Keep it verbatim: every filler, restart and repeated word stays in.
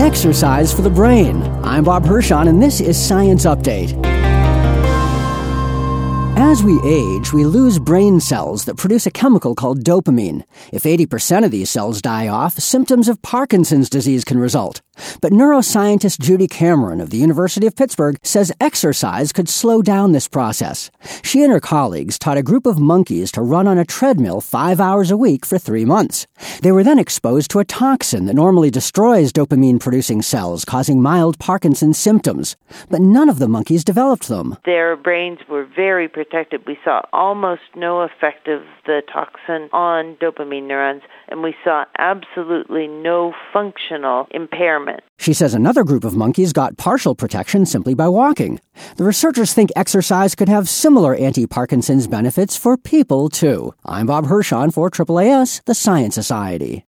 Exercise for the brain. I'm Bob Hirschon, and this is Science Update. As we age, we lose brain cells that produce a chemical called dopamine. If eighty percent of these cells die off, symptoms of Parkinson's disease can result. But neuroscientist Judy Cameron of the University of Pittsburgh says exercise could slow down this process. She and her colleagues taught a group of monkeys to run on a treadmill five hours a week for three months. They were then exposed to a toxin that normally destroys dopamine-producing cells, causing mild Parkinson's symptoms. But none of the monkeys developed them. Their brains were very protected. We saw almost no effect of the toxin on dopamine neurons, and we saw absolutely no functional impairment. She says another group of monkeys got partial protection simply by walking. The researchers think exercise could have similar anti-Parkinson's benefits for people, too. I'm Bob Hirschon for A A A S, the Science Society.